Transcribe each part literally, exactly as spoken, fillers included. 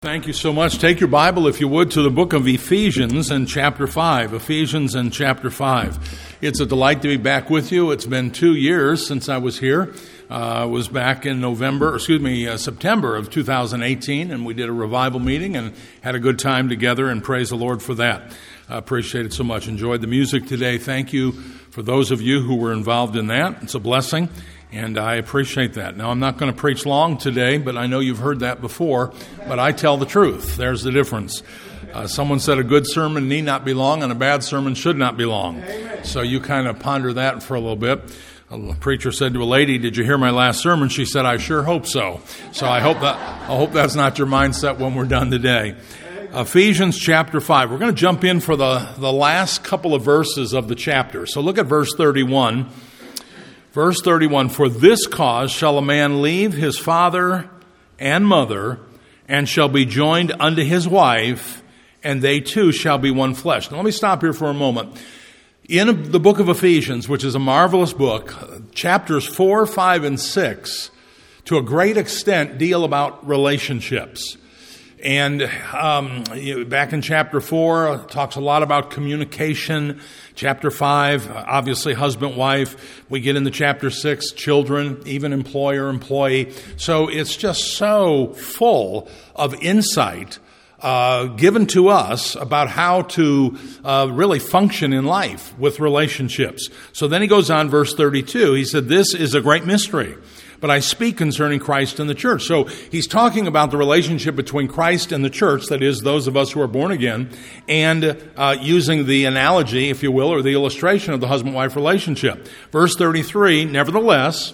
Thank you so much. Take your Bible, if you would, to the book of Ephesians and chapter five. Ephesians and chapter five. It's a delight to be back with you. It's been two years since I was here. Uh, I was back in November, excuse me, uh, September of two thousand eighteen, and we did a revival meeting and had a good time together, and praise the Lord for that. I appreciate it so much. Enjoyed the music today. Thank you for those of you who were involved in that. It's a blessing. And I appreciate that. Now, I'm not going to preach long today, but I know you've heard that before, but I tell the truth. There's the difference. Uh, someone said a good sermon need not be long and a bad sermon should not be long. Amen. So you kind of ponder that for a little bit. A preacher said to a lady, "Did you hear my last sermon?" She said, "I sure hope so." So I hope that I hope that's not your mindset when we're done today. Ephesians chapter five. We're going to jump in for the, the last couple of verses of the chapter. So look at verse thirty-one. Verse thirty-one, "For this cause shall a man leave his father and mother, and shall be joined unto his wife, and they two shall be one flesh." Now let me stop here for a moment. In the book of Ephesians, which is a marvelous book, chapters four, five, and six, to a great extent, deal about relationships. And um, back in chapter four, it talks a lot about communication. Chapter five, obviously husband, wife. We get into chapter six, children, even employer, employee. So it's just so full of insight uh, given to us about how to uh, really function in life with relationships. So then he goes on, verse thirty-two. He said, "This is a great mystery, but I speak concerning Christ and the church." So he's talking about the relationship between Christ and the church, that is, those of us who are born again, and uh, using the analogy, if you will, or the illustration of the husband-wife relationship. Verse thirty-three, "Nevertheless,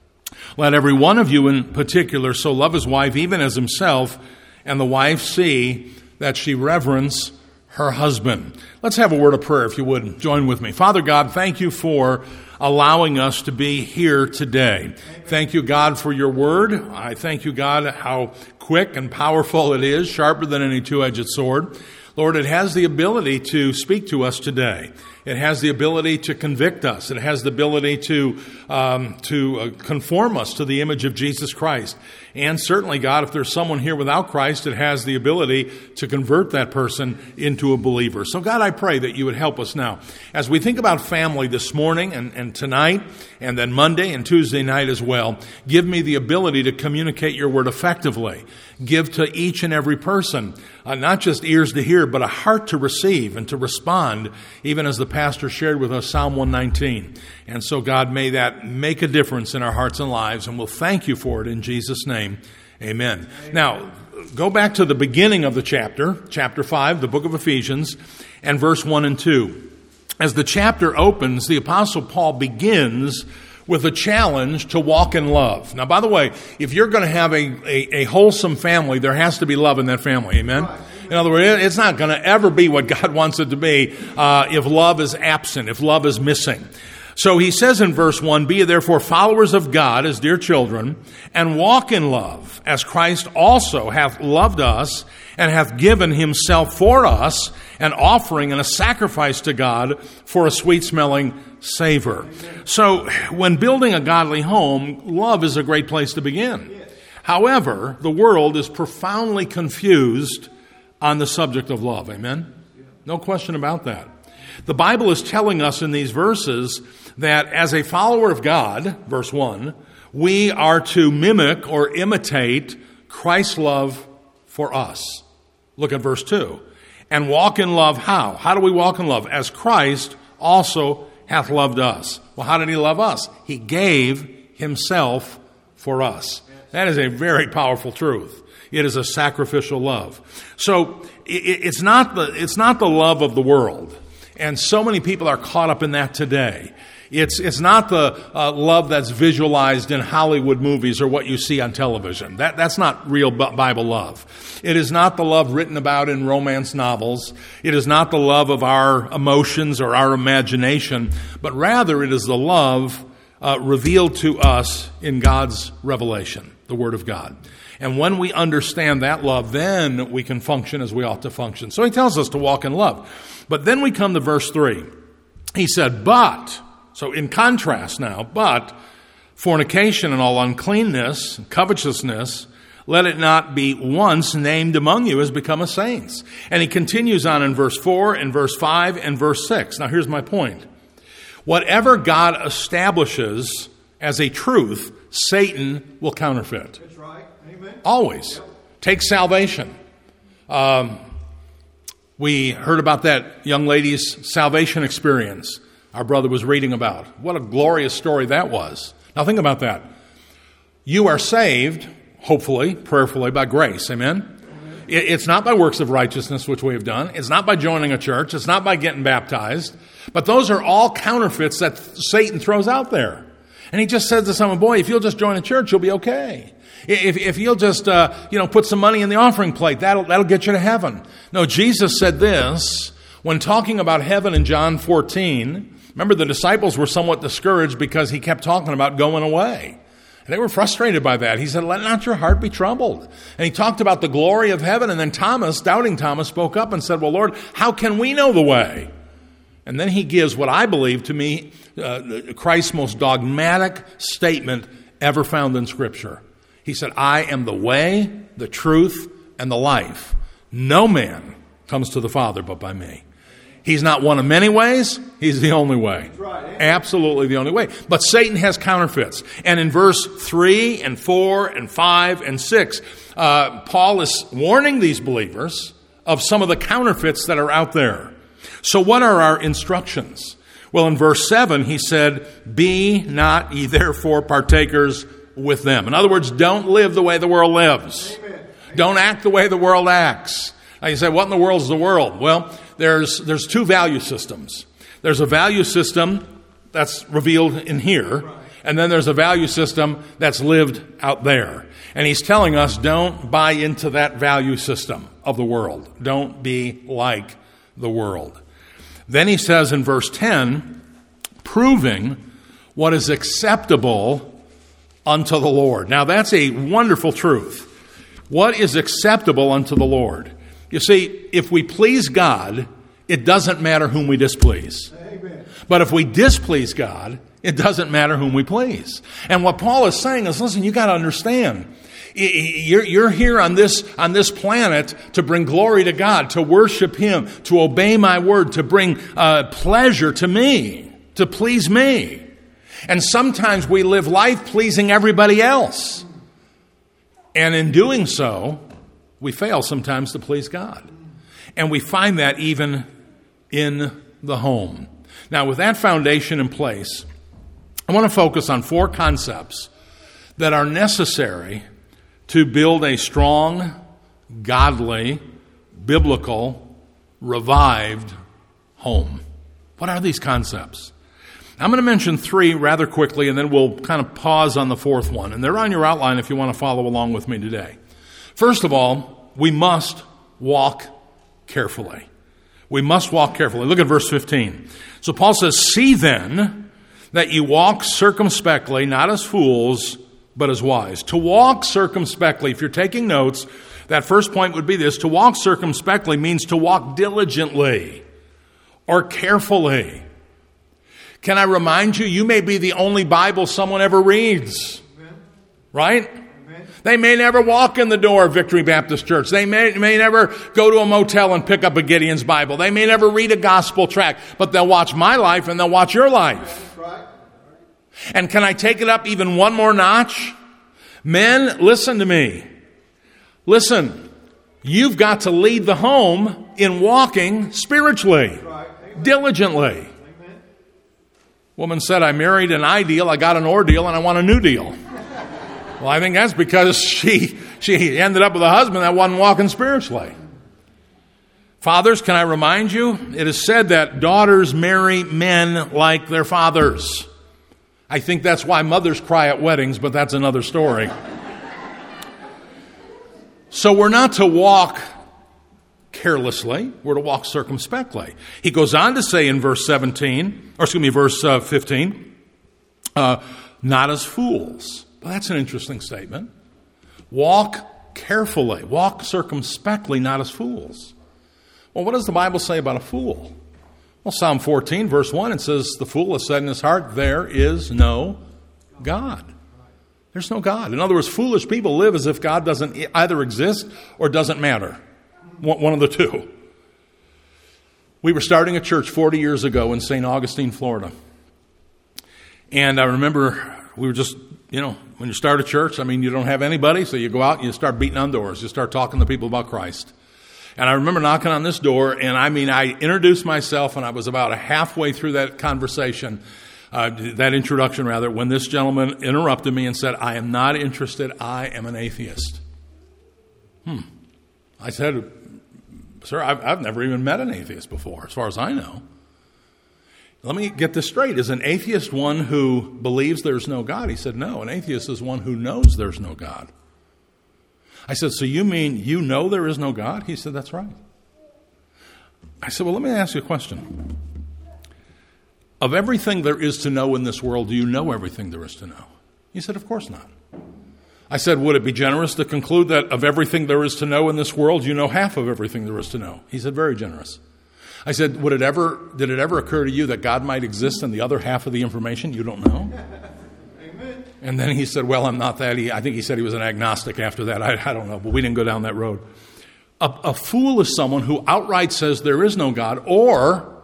let every one of you in particular so love his wife even as himself, and the wife see that she reverence her husband." Let's have a word of prayer, if you would. Join with me. Father God, thank you for allowing us to be here today. Thank you, God, for your word. I thank you, God, how quick and powerful it is, sharper than any two-edged sword. Lord, it has the ability to speak to us today. It has the ability to convict us. It has the ability to um, to uh, conform us to the image of Jesus Christ. And certainly, God, if there's someone here without Christ, it has the ability to convert that person into a believer. So, God, I pray that you would help us now. As we think about family this morning and, and tonight, and then Monday and Tuesday night as well, give me the ability to communicate your word effectively. Give to each and every person, uh, not just ears to hear, but a heart to receive and to respond, even as the pastor shared with us Psalm one nineteen. And so, God, may that make a difference in our hearts and lives, and we'll thank you for it in Jesus' name. Amen. Amen. Now, go back to the beginning of the chapter, chapter five, the book of Ephesians, and verse one and two. As the chapter opens, the Apostle Paul begins with a challenge to walk in love. Now, by the way, if you're going to have a, a, a wholesome family, there has to be love in that family. Amen? In other words, it's not going to ever be what God wants it to be uh, if love is absent, if love is missing. So he says in verse one, "Be ye therefore followers of God as dear children, and walk in love, as Christ also hath loved us, and hath given himself for us, an offering and a sacrifice to God for a sweet-smelling savor." Amen. So when building a godly home, love is a great place to begin. Yes. However, the world is profoundly confused on the subject of love. Amen? No question about that. The Bible is telling us in these verses that as a follower of God, verse one, we are to mimic or imitate Christ's love for us. Look at verse two. "And walk in love." How? How do we walk in love? "As Christ also hath loved us." Well, how did he love us? He gave himself for us. That is a very powerful truth. It is a sacrificial love. So it's not the, it's not the love of the world. And so many people are caught up in that today. It's it's not the uh, love that's visualized in Hollywood movies or what you see on television. That that's not real Bible love. It is not the love written about in romance novels. It is not the love of our emotions or our imagination, but rather it is the love uh, revealed to us in God's revelation, the Word of God. And when we understand that love, then we can function as we ought to function. So he tells us to walk in love. But then we come to verse three. He said, "But," so in contrast now, "but fornication and all uncleanness, and covetousness, Let it not be once named among you as becometh saints. And he continues on in verse four and verse five and verse six. Now here's my point. Whatever God establishes as a truth, Satan will counterfeit. That's right. Amen. Always. Yep. Take salvation. Um, we heard about that young lady's salvation experience our brother was reading about. What a glorious story that was. Now think about that. You are saved, hopefully, prayerfully, by grace. Amen? Amen. It's not by works of righteousness, which we have done. It's not by joining a church. It's not by getting baptized. But those are all counterfeits that Satan throws out there. And he just says to someone, boy, if you'll just join a church, you'll be okay. If, if you'll just, uh, you know, put some money in the offering plate, that'll, that'll get you to heaven. No, Jesus said this when talking about heaven in John fourteen. Remember, the disciples were somewhat discouraged because he kept talking about going away. And they were frustrated by that. He said, let not your heart be troubled. And he talked about the glory of heaven. And then Thomas, doubting Thomas, spoke up and said, well, Lord, how can we know the way? And then he gives what I believe to me uh, Christ's most dogmatic statement ever found in Scripture. He said, I am the way, the truth, and the life. No man comes to the Father but by me. He's not one of many ways. He's the only way. Right. Absolutely the only way. But Satan has counterfeits. And in verse three and four and five and six, uh, Paul is warning these believers of some of the counterfeits that are out there. So what are our instructions? Well, in verse seven, he said, be not ye therefore partakers with them. In other words, don't live the way the world lives. Amen. Don't act the way the world acts. Now you say, what in the world is the world? Well, there's there's two value systems. There's a value system that's revealed in here, and then there's a value system that's lived out there. And he's telling us, don't buy into that value system of the world. Don't be like the world. Then he says in verse ten, proving what is acceptable unto the Lord. Now that's a wonderful truth. What is acceptable unto the Lord? You see, if we please God, it doesn't matter whom we displease. Amen. But if we displease God, it doesn't matter whom we please. And what Paul is saying is, listen, you got to understand. You're, you're here on this, on this planet to bring glory to God, to worship Him, to obey my word, to bring uh, pleasure to me, to please me. And sometimes we live life pleasing everybody else. And in doing so, we fail sometimes to please God. And we find that even in the home. Now, with that foundation in place, I want to focus on four concepts that are necessary to build a strong, godly, biblical, revived home. What are these concepts? I'm going to mention three rather quickly, and then we'll kind of pause on the fourth one. And they're on your outline if you want to follow along with me today. First of all, we must walk carefully. We must walk carefully. Look at verse fifteen. So Paul says, see then that you walk circumspectly, not as fools, but as wise. To walk circumspectly, if you're taking notes, that first point would be this. To walk circumspectly means to walk diligently or carefully. Can I remind you, you may be the only Bible someone ever reads. Amen. Right? Amen. They may never walk in the door of Victory Baptist Church. They may, may never go to a motel and pick up a Gideon's Bible. They may never read a gospel tract, but they'll watch my life and they'll watch your life. Right. And can I take it up even one more notch? Men, listen to me. Listen, you've got to lead the home in walking spiritually, Right. Amen. diligently. Amen. Woman said, I married an ideal, I got an ordeal, and I want a new deal. Well, I think that's because she she ended up with a husband that wasn't walking spiritually. Fathers, can I remind you? It is said that daughters marry men like their fathers. I think that's why mothers cry at weddings, but that's another story. So we're not to walk carelessly. We're to walk circumspectly. He goes on to say in verse seventeen, or excuse me, verse uh, fifteen, uh, not as fools. Well, that's an interesting statement. Walk carefully. Walk circumspectly, not as fools. Well, what does the Bible say about a fool? Well, Psalm fourteen, verse one, it says, the fool has said in his heart, there is no God. There's no God. In other words, foolish people live as if God doesn't either exist or doesn't matter. One of the two. We were starting a church forty years ago in Saint Augustine, Florida. And I remember we were just, you know, when you start a church, I mean, you don't have anybody, so you go out and you start beating on doors. You start talking to people about Christ. And I remember knocking on this door, and I mean, I introduced myself, and I was about a halfway through that conversation, uh, that introduction rather, when this gentleman interrupted me and said, I am not interested, I am an atheist. Hmm. I said, sir, I've, I've never even met an atheist before, as far as I know. Let me get this straight. Is an atheist one who believes there's no God? He said, no, an atheist is one who knows there's no God. I said, so you mean you know there is no God? He said, that's right. I said, well, let me ask you a question. Of everything there is to know in this world, do you know everything there is to know? He said, of course not. I said, would it be generous to conclude that of everything there is to know in this world, you know half of everything there is to know? He said, very generous. I said, would it ever, did it ever occur to you that God might exist in the other half of the information you don't know? Amen. And then he said, well, I'm not that. He, I think he said he was an agnostic after that. I, I don't know, but we didn't go down that road. A, a fool is someone who outright says there is no God or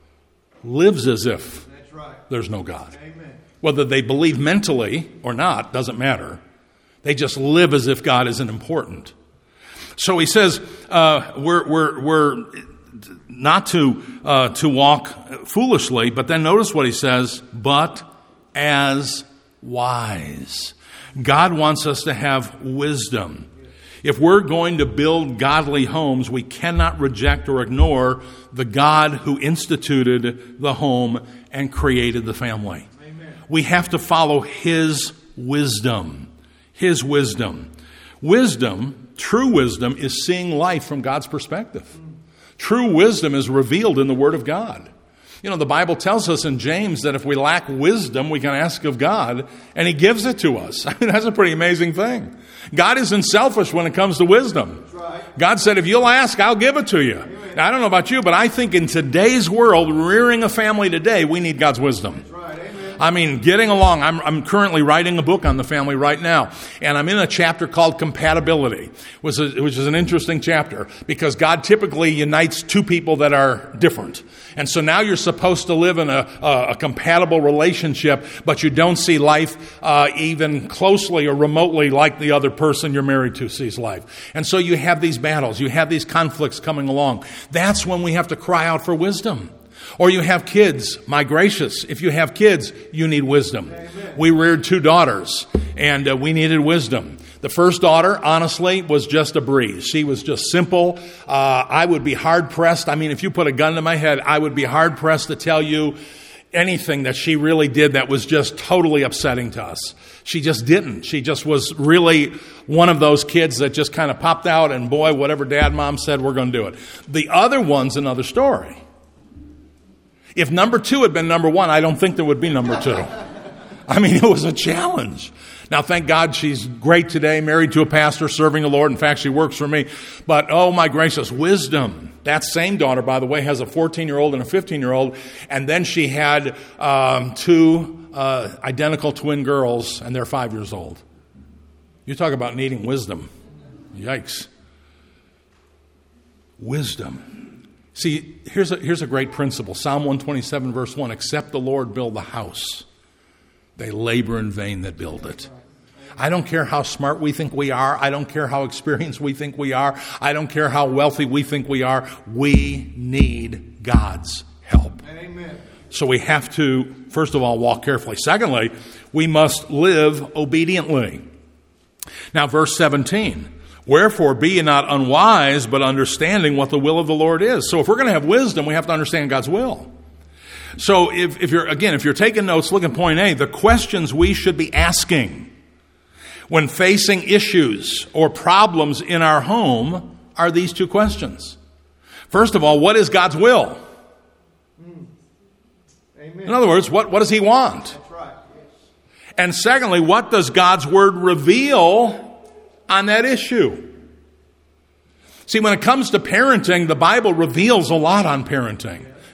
lives as if That's right. there's no God. Amen. Whether they believe mentally or not doesn't matter. They just live as if God isn't important. So he says, uh, we're, we're, we're not to, uh, to walk foolishly, but then notice what he says, but as wise. God wants us to have wisdom. If we're going to build godly homes, we cannot reject or ignore the God who instituted the home and created the family. Amen. We have to follow his wisdom. His wisdom. Wisdom, true wisdom, is seeing life from God's perspective. True wisdom is revealed in the Word of God. You know, the Bible tells us in James that if we lack wisdom, we can ask of God, and he gives it to us. I mean, that's a pretty amazing thing. God isn't selfish when it comes to wisdom. God said, if you'll ask, I'll give it to you. Now, I don't know about you, but I think in today's world, rearing a family today, we need God's wisdom. I mean, getting along. I'm, I'm currently writing a book on the family right now, and I'm in a chapter called Compatibility, which is, which is an interesting chapter because God typically unites two people that are different. And so now you're supposed to live in a, a, a compatible relationship, but you don't see life uh, even closely or remotely like the other person you're married to sees life. And so you have these battles, you have these conflicts coming along. That's when we have to cry out for wisdom. Or you have kids. My gracious, if you have kids, you need wisdom. Amen. We reared two daughters, and uh, we needed wisdom. The first daughter, honestly, was just a breeze. She was just simple. Uh, I would be hard-pressed. I mean, if you put a gun to my head, I would be hard-pressed to tell you anything that she really did that was just totally upsetting to us. She just didn't. She just was really one of those kids that just kind of popped out, and boy, whatever dad, mom said, we're going to do it. The other one's another story. If number two had been number one, I don't think there would be number two. I mean, it was a challenge. Now, thank God she's great today, married to a pastor, serving the Lord. In fact, she works for me. But, oh, my gracious, wisdom. That same daughter, by the way, has a fourteen-year-old and a fifteen-year-old. And then she had um, two uh, identical twin girls, and they're five years old. You talk about needing wisdom. Yikes. Wisdom. See, here's a, here's a great principle. Psalm one twenty-seven, verse one, except the Lord build the house, they labor in vain that build it. I don't care how smart we think we are. I don't care how experienced we think we are. I don't care how wealthy we think we are. We need God's help. Amen. So we have to, first of all, walk carefully. Secondly, we must live obediently. Now, verse seventeen. Wherefore, be ye not unwise, but understanding what the will of the Lord is. So if we're going to have wisdom, we have to understand God's will. So if, if you're, again, if you're taking notes, look at point A, the questions we should be asking when facing issues or problems in our home are these two questions. First of all, what is God's will? Mm. Amen. In other words, what, what does he want? That's right. Yes. And secondly, what does God's word reveal on that issue? See, when it comes to parenting, the Bible reveals a lot on parenting.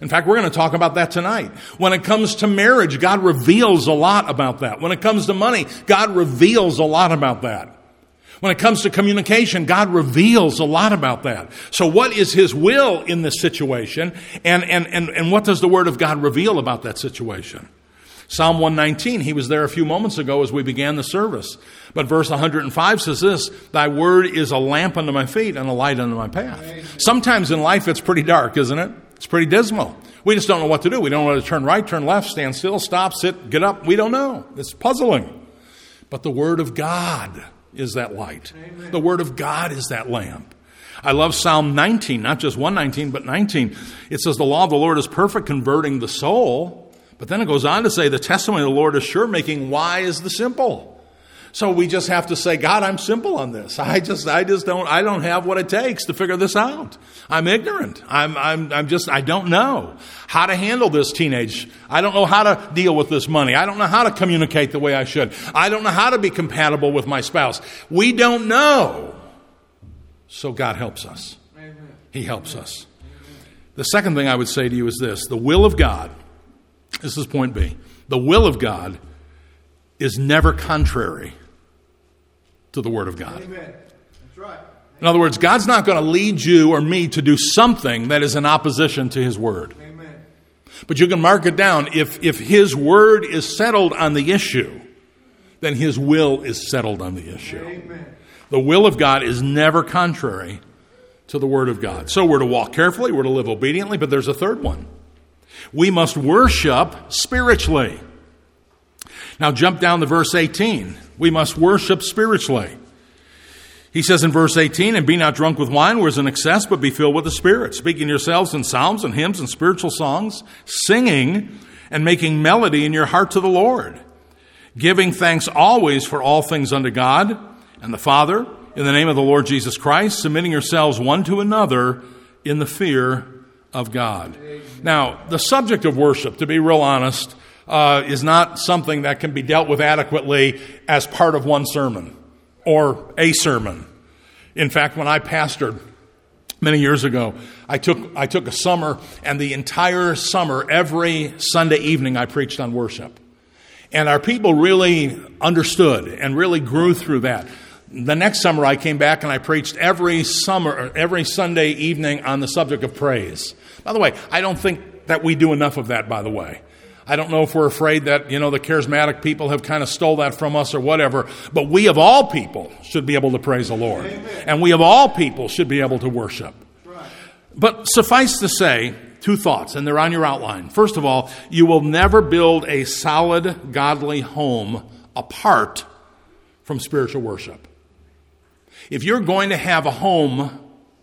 In fact, we're going to talk about that tonight. When it comes to marriage, God reveals a lot about that. When it comes to money, God reveals a lot about that. When it comes to communication, God reveals a lot about that. So what is His will in this situation? And, and, and, and what does the Word of God reveal about that situation? Psalm one nineteen, he was there a few moments ago as we began the service. But verse one hundred five says this, Thy word is a lamp unto my feet and a light unto my path. Amen. Sometimes in life it's pretty dark, isn't it? It's pretty dismal. We just don't know what to do. We don't know whether to turn right, turn left, stand still, stop, sit, get up. We don't know. It's puzzling. But the Word of God is that light. Amen. The Word of God is that lamp. I love Psalm nineteen, not just one nineteen, but nineteen. It says, the law of the Lord is perfect, converting the soul. But then it goes on to say, the testimony of the Lord is sure, making wise the simple. So we just have to say, God, I'm simple on this. I just, I just don't, I don't have what it takes to figure this out. I'm ignorant. I'm, I'm, I'm just, I don't know how to handle this teenage. I don't know how to deal with this money. I don't know how to communicate the way I should. I don't know how to be compatible with my spouse. We don't know. So God helps us. Amen. He helps us. Amen. The second thing I would say to you is this, the will of God. This is point B. The will of God is never contrary to the Word of God. Amen. That's right. In other words, God's not going to lead you or me to do something that is in opposition to His Word. Amen. But you can mark it down. If, if His Word is settled on the issue, then His will is settled on the issue. Amen. The will of God is never contrary to the Word of God. So we're to walk carefully, we're to live obediently, but there's a third one. We must worship spiritually. Now jump down to verse eighteen. We must worship spiritually. He says in verse eighteen, and be not drunk with wine, whereas in excess, but be filled with the Spirit, speaking yourselves in psalms and hymns and spiritual songs, singing and making melody in your heart to the Lord, giving thanks always for all things unto God and the Father, in the name of the Lord Jesus Christ, submitting yourselves one to another in the fear of God. Now, the subject of worship, to be real honest, uh, is not something that can be dealt with adequately as part of one sermon or a sermon. In fact, when I pastored many years ago, I took I took a summer, and the entire summer, every Sunday evening, I preached on worship. And our people really understood and really grew through that. The next summer, I came back and I preached every summer, every Sunday evening on the subject of praise. By the way, I don't think that we do enough of that, by the way. I don't know if we're afraid that, you know, the charismatic people have kind of stole that from us or whatever, but we of all people should be able to praise the Lord. Amen. And we of all people should be able to worship. Right. But suffice to say, two thoughts, and they're on your outline. First of all, you will never build a solid, godly home apart from spiritual worship. If you're going to have a home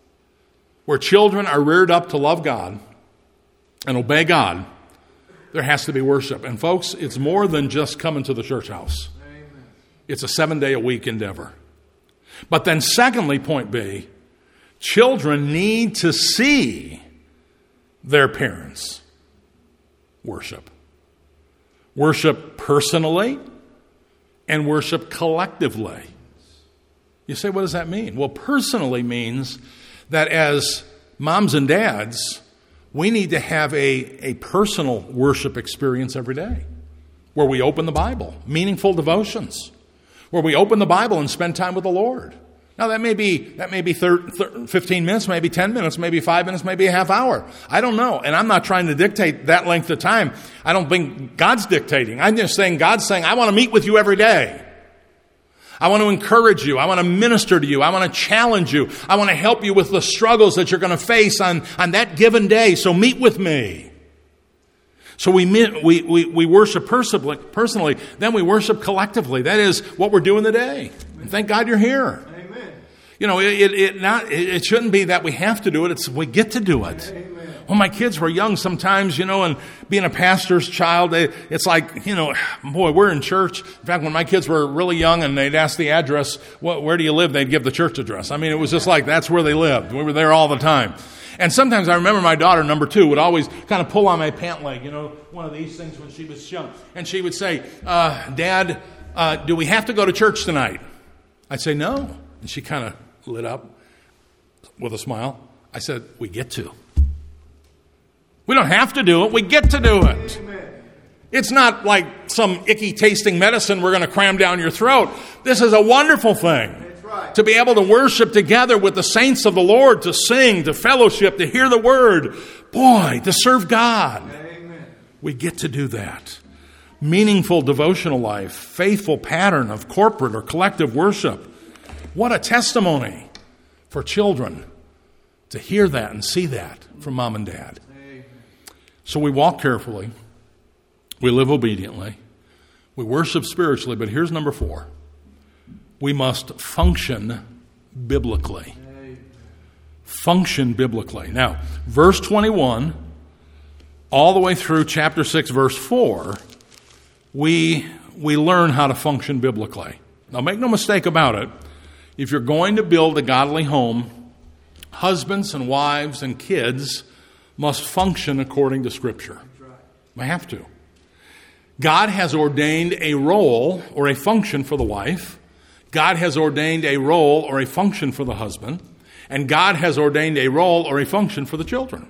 where children are reared up to love God and obey God, there has to be worship. And folks, it's more than just coming to the church house. Amen. It's a seven-day-a-week endeavor. But then secondly, point B, children need to see their parents worship. Worship personally and worship collectively. You say, what does that mean? Well, personally means that as moms and dads, we need to have a, a personal worship experience every day where we open the Bible, meaningful devotions, where we open the Bible and spend time with the Lord. Now, that may be that may be fifteen minutes, maybe ten minutes, maybe five minutes, maybe a half hour. I don't know. And I'm not trying to dictate that length of time. I don't think God's dictating. I'm just saying God's saying, I want to meet with you every day. I want to encourage you. I want to minister to you. I want to challenge you. I want to help you with the struggles that you're going to face on, on that given day. So meet with me. So we we we, we worship personally, personally, then we worship collectively. That is what we're doing today. And thank God you're here. Amen. You know, it it, it not it shouldn't be that we have to do it. It's we get to do it. Amen. When my kids were young, sometimes, you know, and being a pastor's child, they, it's like, you know, boy, we're in church. In fact, when my kids were really young and they'd ask the address, well, where do you live? They'd give the church address. I mean, it was just like, that's where they lived. We were there all the time. And sometimes I remember my daughter, number two, would always kind of pull on my pant leg, you know, one of these things when she was young. And she would say, uh, Dad, uh, do we have to go to church tonight? I'd say, no. And she kind of lit up with a smile. I said, we get to. We don't have to do it. We get to do it. It's not like some icky tasting medicine we're going to cram down your throat. This is a wonderful thing. Right. To be able to worship together with the saints of the Lord, to sing, to fellowship, to hear the word. Boy, to serve God. Amen. We get to do that. Meaningful devotional life, faithful pattern of corporate or collective worship. What a testimony for children to hear that and see that from mom and dad. Amen. So we walk carefully. We live obediently. We worship spiritually, but here's number four. We must function biblically. Function biblically. Now, verse twenty-one, all the way through chapter six, verse four, we, we learn how to function biblically. Now, make no mistake about it. If you're going to build a godly home, husbands and wives and kids must function according to Scripture. They have to. God has ordained a role or a function for the wife. God has ordained a role or a function for the husband. And God has ordained a role or a function for the children.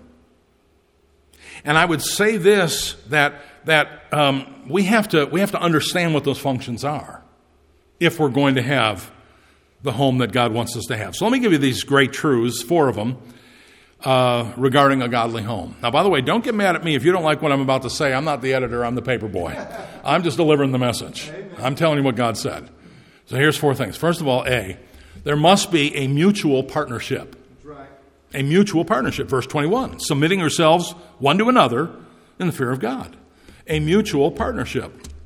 And I would say this, that that um, we have to we have to understand what those functions are if we're going to have the home that God wants us to have. So let me give you these great truths, four of them, Uh, regarding a godly home. Now, by the way, don't get mad at me if you don't like what I'm about to say. I'm not the editor. I'm the paper boy. I'm just delivering the message. I'm telling you what God said. So here's four things. First of all, A, there must be a mutual partnership. A mutual partnership. Verse twenty-one, submitting yourselves one to another in the fear of God. A mutual partnership.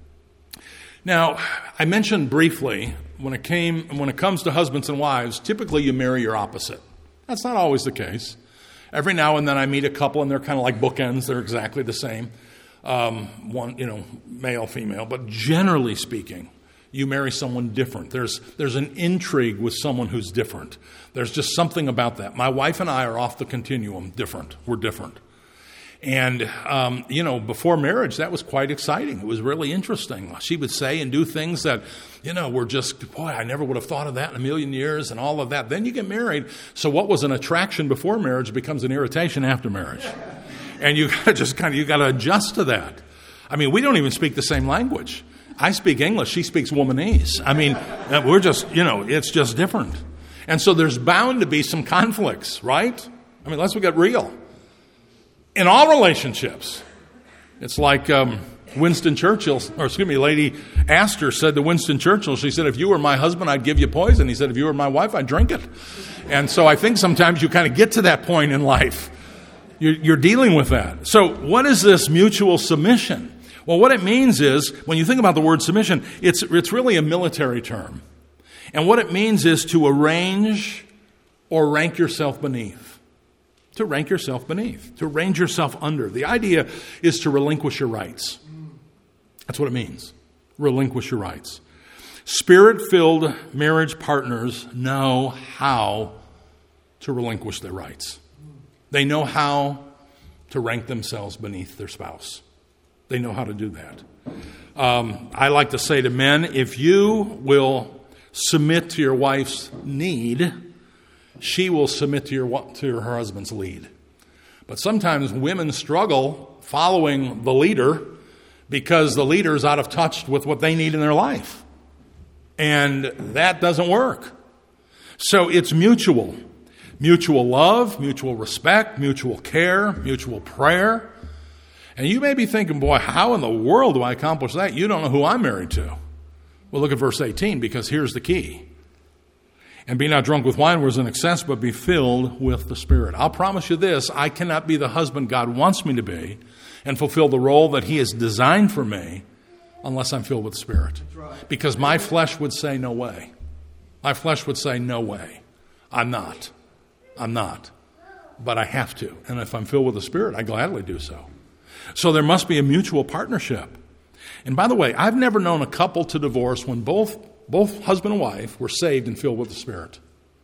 Now, I mentioned briefly, when it came, when it comes to husbands and wives, typically you marry your opposite. That's not always the case. Every now and then I meet a couple and they're kind of like bookends. They're exactly the same. Um, one, you know, male, female. But generally speaking, you marry someone different. There's there's an intrigue with someone who's different. There's just something about that. My wife and I are off the continuum, different. We're different. And, um, you know, before marriage, that was quite exciting. It was really interesting. She would say and do things that, you know, were just, boy, I never would have thought of that in a million years and all of that. Then you get married. So what was an attraction before marriage becomes an irritation after marriage. And you gotta just kind of, you got to adjust to that. I mean, we don't even speak the same language. I speak English. She speaks Womanese. I mean, we're just, you know, it's just different. And so there's bound to be some conflicts, right? I mean, let's get real. In all relationships, it's like um, Winston Churchill, or excuse me, Lady Astor said to Winston Churchill, she said, if you were my husband, I'd give you poison. He said, if you were my wife, I'd drink it. And so I think sometimes you kind of get to that point in life. You're, you're dealing with that. So what is this mutual submission? Well, what it means is, when you think about the word submission, it's, it's really a military term. And what it means is to arrange or rank yourself beneath. To rank yourself beneath, to arrange yourself under. The idea is to relinquish your rights. That's what it means. Relinquish your rights. Spirit-filled marriage partners know how to relinquish their rights. They know how to rank themselves beneath their spouse. They know how to do that. Um, I like to say to men, if you will submit to your wife's need, she will submit to your to her husband's lead. But sometimes women struggle following the leader because the leader is out of touch with what they need in their life. And that doesn't work. So it's mutual. Mutual love, mutual respect, mutual care, mutual prayer. And you may be thinking, boy, how in the world do I accomplish that? You don't know who I'm married to. Well, look at verse eighteen, because here's the key. And be not drunk with wine where is in excess, but be filled with the Spirit. I'll promise you this, I cannot be the husband God wants me to be and fulfill the role that He has designed for me unless I'm filled with the Spirit. Right. Because my flesh would say, no way. My flesh would say, no way. I'm not. I'm not. But I have to. And if I'm filled with the Spirit, I gladly do so. So there must be a mutual partnership. And by the way, I've never known a couple to divorce when both Both husband and wife were saved and filled with the Spirit.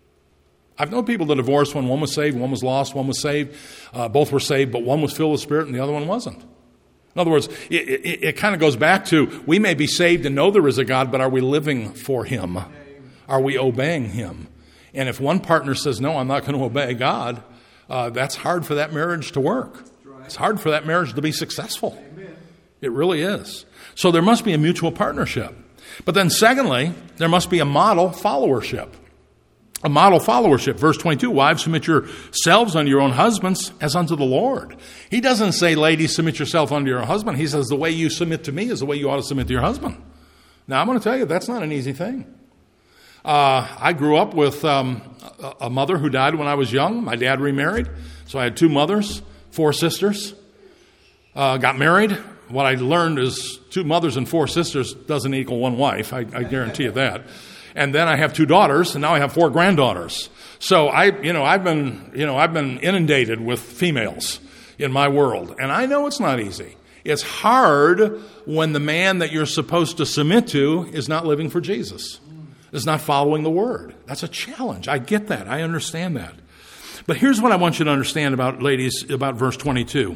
I've known people that divorced when one was saved, one was lost, one was saved. Uh, both were saved, but one was filled with the Spirit and the other one wasn't. In other words, it, it, it kind of goes back to, we may be saved and know there is a God, but are we living for Him? Are we obeying Him? And if one partner says, no, I'm not going to obey God, uh, that's hard for that marriage to work. It's hard for that marriage to be successful. Amen. It really is. So there must be a mutual partnership. But then secondly, there must be a model followership. A model followership. Verse twenty-two, wives, submit yourselves unto your own husbands as unto the Lord. He doesn't say, ladies, submit yourself unto your husband. He says, the way you submit to me is the way you ought to submit to your husband. Now, I'm going to tell you, that's not an easy thing. Uh, I grew up with um, a mother who died when I was young. My dad remarried. So I had two mothers, four sisters. Uh, got married. What I learned is two mothers and four sisters doesn't equal one wife. I, I guarantee you that. And then I have two daughters, and now I have four granddaughters. So I, you know, I've been, you know, I've been inundated with females in my world, and I know it's not easy. It's hard when the man that you're supposed to submit to is not living for Jesus, is not following the Word. That's a challenge. I get that. I understand that. But here's what I want you to understand about, ladies, about verse twenty-two.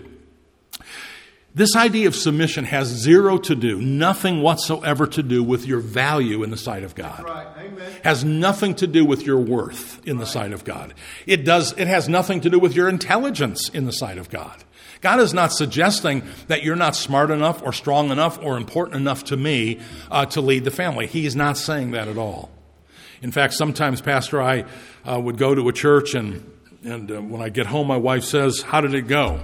This idea of submission has zero to do, nothing whatsoever to do with your value in the sight of God. Right. Amen. Has nothing to do with your worth in the sight of God. It does. It has nothing to do with your intelligence in the sight of God. God is not suggesting that you're not smart enough or strong enough or important enough to me uh, to lead the family. He is not saying that at all. In fact, sometimes, Pastor, I uh, would go to a church, and, and uh, when I get home, my wife says, "How did it go?"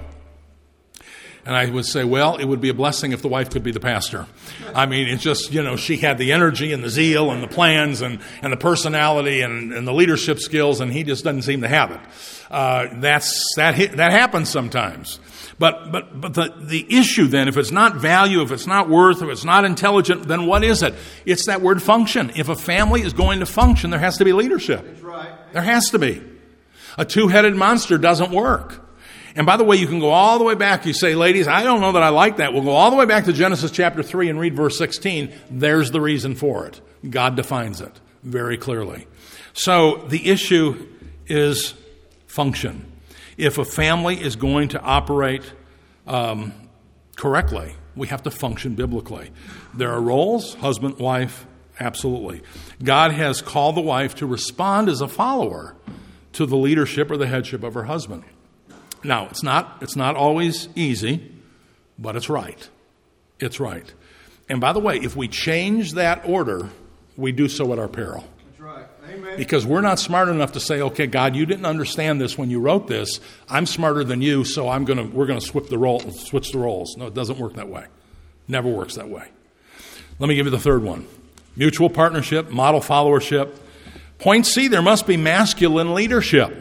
And I would say, well, it would be a blessing if the wife could be the pastor. I mean, it's just, you know, she had the energy and the zeal and the plans and, and the personality and, and the leadership skills, and he just doesn't seem to have it. Uh, that's that that happens sometimes. But but but the, the issue then, if it's not value, if it's not worth, if it's not intelligent, then what is it? It's that word function. If a family is going to function, there has to be leadership. That's right. There has to be. A two-headed monster doesn't work. And by the way, you can go all the way back. You say, ladies, I don't know that I like that. We'll go all the way back to Genesis chapter three and read verse sixteen. There's the reason for it. God defines it very clearly. So the issue is function. If a family is going to operate um, correctly, we have to function biblically. There are roles, husband, wife, absolutely. God has called the wife to respond as a follower to the leadership or the headship of her husband. Now, it's not it's not always easy, but it's right. It's right. And by the way, if we change that order, we do so at our peril. That's right. Amen. Because we're not smart enough to say, okay, God, you didn't understand this when you wrote this. I'm smarter than you, so I'm gonna we're gonna switch the role switch the roles. No, it doesn't work that way. Never works that way. Let me give you the third one. Mutual partnership, model followership. Point C, there must be masculine leadership.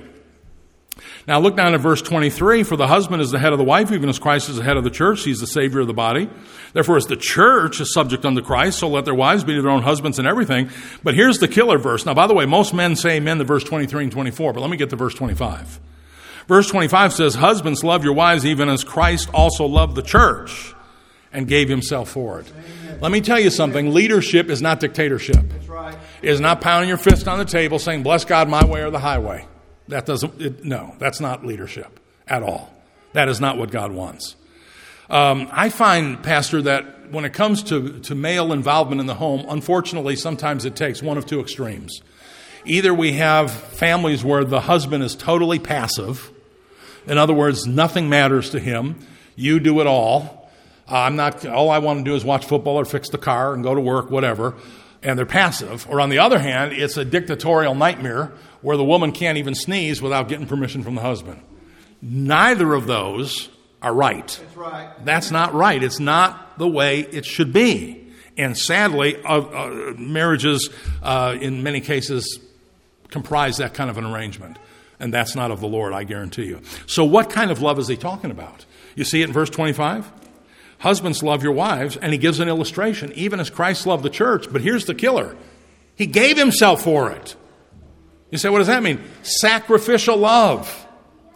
Now look down at verse twenty-three. For the husband is the head of the wife, even as Christ is the head of the church. He's the Savior of the body. Therefore, as the church is subject unto Christ, so let their wives be to their own husbands in everything. But here's the killer verse. Now, by the way, most men say amen to verse twenty-three and twenty-four, but let me get to verse twenty-five. Verse twenty-five says, husbands, love your wives even as Christ also loved the church and gave himself for it. Amen. Let me tell you something. Leadership is not dictatorship. That's right. It is not pounding your fist on the table saying, bless God, my way or the highway. That doesn't, it, no, that's not leadership at all. That is not what God wants. Um, I find, Pastor, that when it comes to, to male involvement in the home, unfortunately, sometimes it takes one of two extremes. Either we have families where the husband is totally passive. In other words, nothing matters to him. You do it all. Uh, I'm not, all I want to do is watch football or fix the car and go to work, whatever. And they're passive. Or on the other hand, it's a dictatorial nightmare where the woman can't even sneeze without getting permission from the husband. Neither of those are right. That's right. That's not right. It's not the way it should be. And sadly, uh, uh, marriages uh, in many cases comprise that kind of an arrangement. And that's not of the Lord, I guarantee you. So what kind of love is he talking about? You see it in verse twenty-five? Husbands, love your wives. And he gives an illustration, even as Christ loved the church. But here's the killer. He gave himself for it. You say, what does that mean? Sacrificial love.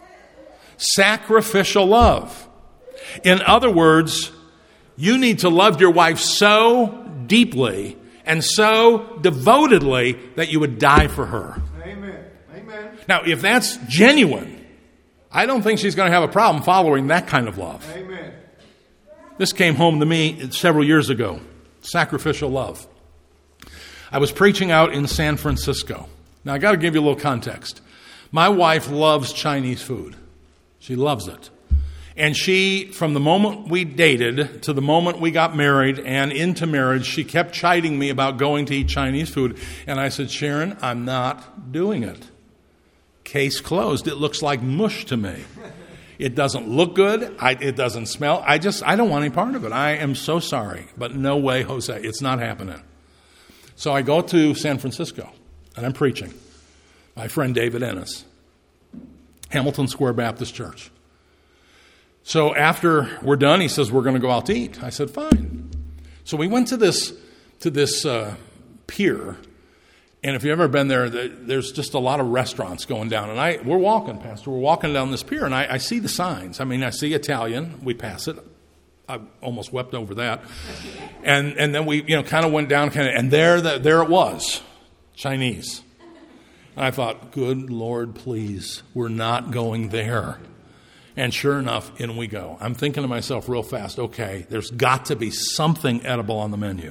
Sacrificial love. In other words, you need to love your wife so deeply and so devotedly that you would die for her. Amen. Amen. Now, if that's genuine, I don't think she's going to have a problem following that kind of love. Amen. This came home to me several years ago. Sacrificial love. I was preaching out in San Francisco. Now, I got to give you a little context. My wife loves Chinese food. She loves it. And she, from the moment we dated to the moment we got married and into marriage, she kept chiding me about going to eat Chinese food. And I said, Sharon, I'm not doing it. Case closed. It looks like mush to me. It doesn't look good. I, it doesn't smell. I just, I don't want any part of it. I am so sorry. But no way, Jose. It's not happening. So I go to San Francisco, and I'm preaching. My friend David Ennis, Hamilton Square Baptist Church. So after we're done, he says, we're going to go out to eat. I said, fine. So we went to this to this uh, pier, and if you've ever been there, there's just a lot of restaurants going down. And I we're walking, Pastor, we're walking down this pier, and I, I see the signs. I mean, I see Italian. We pass it. I almost wept over that. And and then we, you know, kind of went down, kind of, and there, the, there it was, Chinese. And I thought, good Lord, please, we're not going there. And sure enough, in we go. I'm thinking to myself real fast, okay, there's got to be something edible on the menu.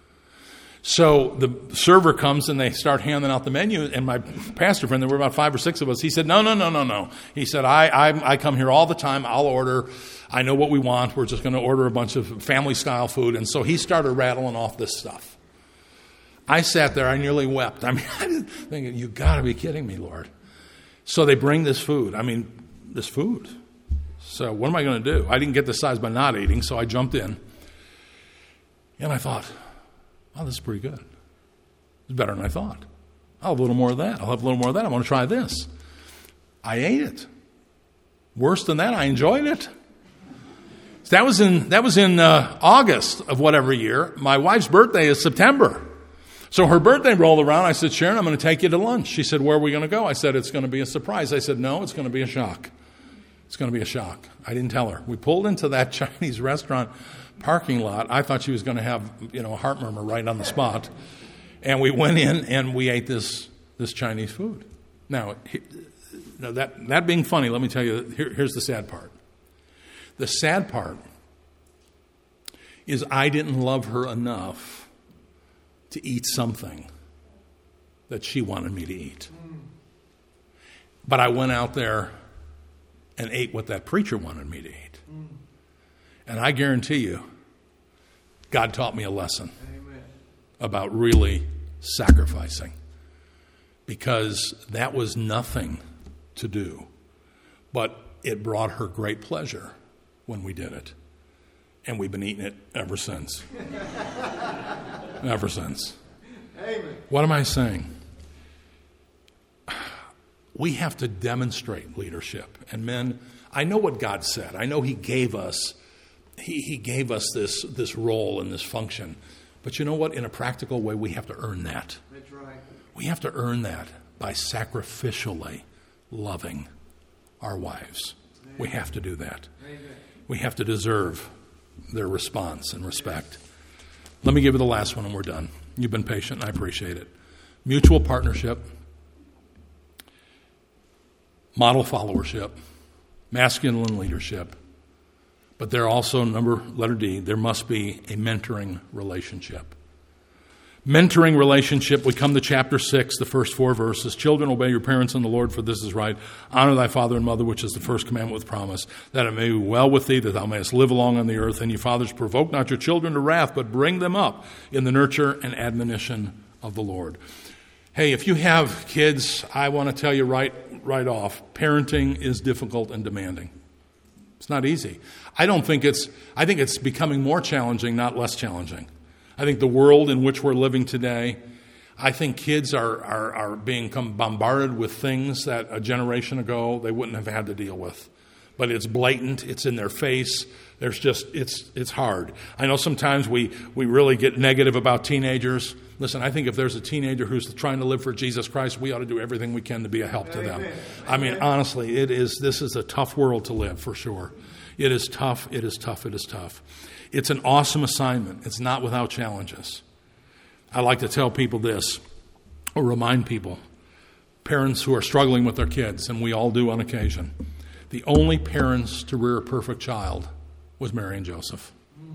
So the server comes and they start handing out the menu. And my pastor friend, there were about five or six of us, he said, no, no, no, no, no. He said, I, I, I come here all the time. I'll order. I know what we want. We're just going to order a bunch of family-style food. And so he started rattling off this stuff. I sat there. I nearly wept. I mean, I didn't think, you got to be kidding me, Lord. So they bring this food. I mean, this food. So what am I going to do? I didn't get the size by not eating, so I jumped in. And I thought, oh, this is pretty good. It's better than I thought. I'll have a little more of that. I'll have a little more of that. I want to try this. I ate it. Worse than that, I enjoyed it. That was in that was in uh, August of whatever year. My wife's birthday is September. So her birthday rolled around. I said, Sharon, I'm going to take you to lunch. She said, where are we going to go? I said, it's going to be a surprise. I said, no, it's going to be a shock. It's going to be a shock. I didn't tell her. We pulled into that Chinese restaurant parking lot. I thought she was going to have, you know, a heart murmur right on the spot. And we went in and we ate this this Chinese food. Now, he, now that, that being funny, let me tell you, here, here's the sad part. The sad part is I didn't love her enough to eat something that she wanted me to eat. But I went out there and ate what that preacher wanted me to eat. And I guarantee you, God taught me a lesson Amen. About really sacrificing. Because that was nothing to do. But it brought her great pleasure when we did it. And we've been eating it ever since. Ever since. Amen. What am I saying? We have to demonstrate leadership. And men, I know what God said. I know He gave us, He, he gave us this, this role and this function. But you know what? In a practical way, we have to earn that. That's right. We have to earn that by sacrificially loving our wives. Amen. We have to do that. Amen. We have to deserve their response and respect. Let me give you the last one and we're done. You've been patient and I appreciate it. Mutual partnership. Model followership, masculine leadership, but there also, number, letter D, there must be a mentoring relationship. Mentoring relationship, we come to chapter six, the first four verses. Children, obey your parents in the Lord, for this is right. Honor thy father and mother, which is the first commandment with promise, that it may be well with thee, that thou mayest live long on the earth. And you fathers, provoke not your children to wrath, but bring them up in the nurture and admonition of the Lord. Hey, if you have kids, I want to tell you right right off, parenting is difficult and demanding. It's not easy. I don't think it's, I think it's becoming more challenging, not less challenging. I think the world in which we're living today, I think kids are, are, are being bombarded with things that a generation ago they wouldn't have had to deal with. But it's blatant, it's in their face. There's just, it's it's hard. I know sometimes we, we really get negative about teenagers. Listen, I think if there's a teenager who's trying to live for Jesus Christ, we ought to do everything we can to be a help to them. Amen. I mean, honestly, it is. This is a tough world to live, for sure. It is tough, it is tough, it is tough. It's an awesome assignment. It's not without challenges. I like to tell people this, or remind people, parents who are struggling with their kids, and we all do on occasion. The only parents to rear a perfect child was Mary and Joseph.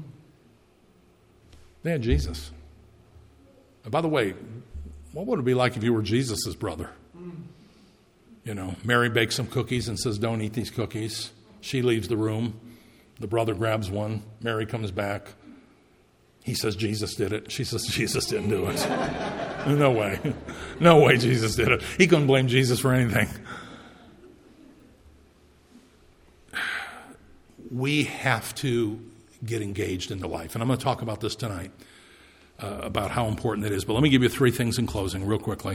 They had Jesus. And by the way, what would it be like if you were Jesus' brother? You know, Mary bakes some cookies and says, don't eat these cookies. She leaves the room. The brother grabs one. Mary comes back. He says, Jesus did it. She says, Jesus didn't do it. No way. No way Jesus did it. He couldn't blame Jesus for anything. We have to get engaged into life. And I'm going to talk about this tonight, uh, about how important it is. But let me give you three things in closing real quickly.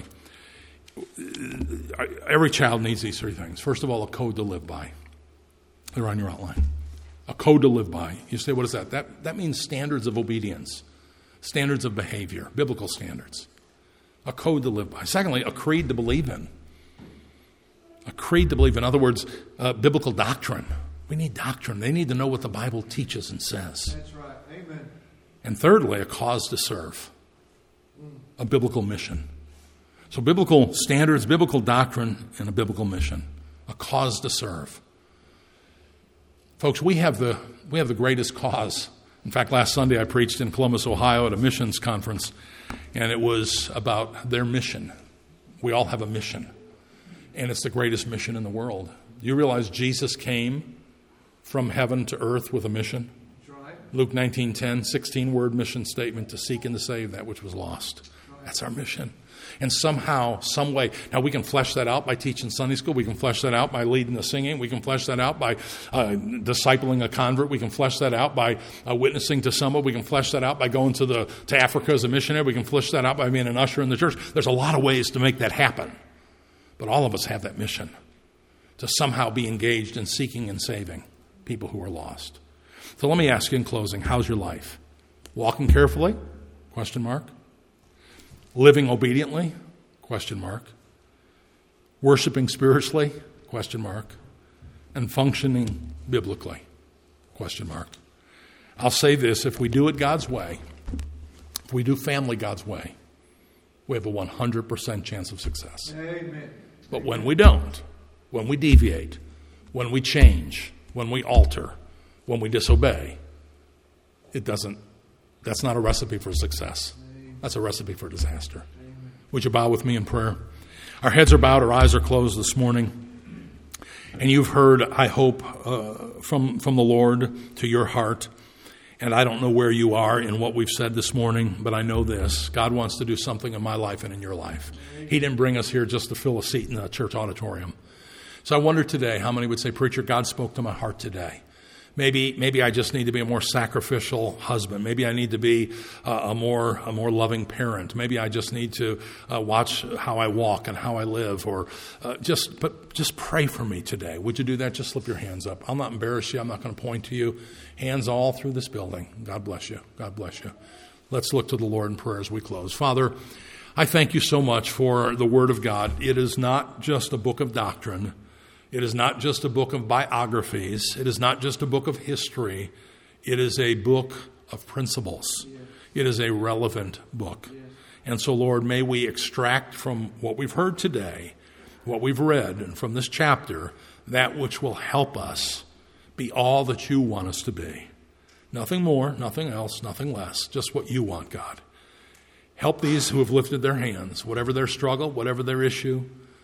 Every child needs these three things. First of all, a code to live by. They're on your outline. A code to live by. You say, what is that? That that means standards of obedience, standards of behavior, biblical standards. A code to live by. Secondly, a creed to believe in. A creed to believe in. In other words, uh, biblical doctrine. We need doctrine. They need to know what the Bible teaches and says. That's right. Amen. And thirdly, a cause to serve. A biblical mission. So biblical standards, biblical doctrine, and a biblical mission. A cause to serve. Folks, we have the we have the greatest cause. In fact, last Sunday I preached in Columbus, Ohio at a missions conference, and it was about their mission. We all have a mission, and it's the greatest mission in the world. Do you realize Jesus came from heaven to earth with a mission? That's right. Luke nineteen ten, sixteen-word mission statement, to seek and to save that which was lost. That's our mission. And somehow, some way, now we can flesh that out by teaching Sunday school. We can flesh that out by leading the singing. We can flesh that out by uh, discipling a convert. We can flesh that out by uh, witnessing to someone. We can flesh that out by going to the to Africa as a missionary. We can flesh that out by being an usher in the church. There's a lot of ways to make that happen. But all of us have that mission, to somehow be engaged in seeking and saving people who are lost. So let me ask you in closing, how's your life? Walking carefully? Question mark. Living obediently? Question mark. Worshiping spiritually? Question mark. And functioning biblically? Question mark. I'll say this, if we do it God's way, if we do family God's way, we have a one hundred percent chance of success. Amen. But when we don't, when we deviate, when we change, when we alter, when we disobey, it doesn't, that's not a recipe for success. That's a recipe for disaster. Amen. Would you bow with me in prayer? Our heads are bowed, our eyes are closed this morning. And you've heard, I hope, uh, from, from the Lord to your heart. And I don't know where you are in what we've said this morning, but I know this. God wants to do something in my life and in your life. He didn't bring us here just to fill a seat in the church auditorium. So I wonder today, how many would say, Preacher, God spoke to my heart today. Maybe maybe I just need to be a more sacrificial husband. Maybe I need to be uh, a more a more loving parent. Maybe I just need to uh, watch how I walk and how I live, or uh, just but just pray for me today. Would you do that? Just slip your hands up. I'll not embarrass you. I'm not going to point to you. Hands all through this building. God bless you. God bless you. Let's look to the Lord in prayer as we close. Father, I thank you so much for the Word of God. It is not just a book of doctrine. It is not just a book of biographies. It is not just a book of history. It is a book of principles. Yes. It is a relevant book. Yes. And so, Lord, may we extract from what we've heard today, what we've read, and from this chapter, that which will help us be all that you want us to be. Nothing more, nothing else, nothing less, just what you want, God. Help these who have lifted their hands, whatever their struggle, whatever their issue.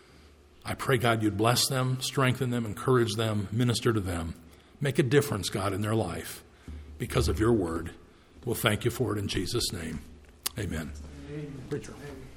I pray, God, you'd bless them, strengthen them, encourage them, minister to them. Make a difference, God, in their life because of your word. We'll thank you for it in Jesus' name. Amen. Amen. Preacher. Amen.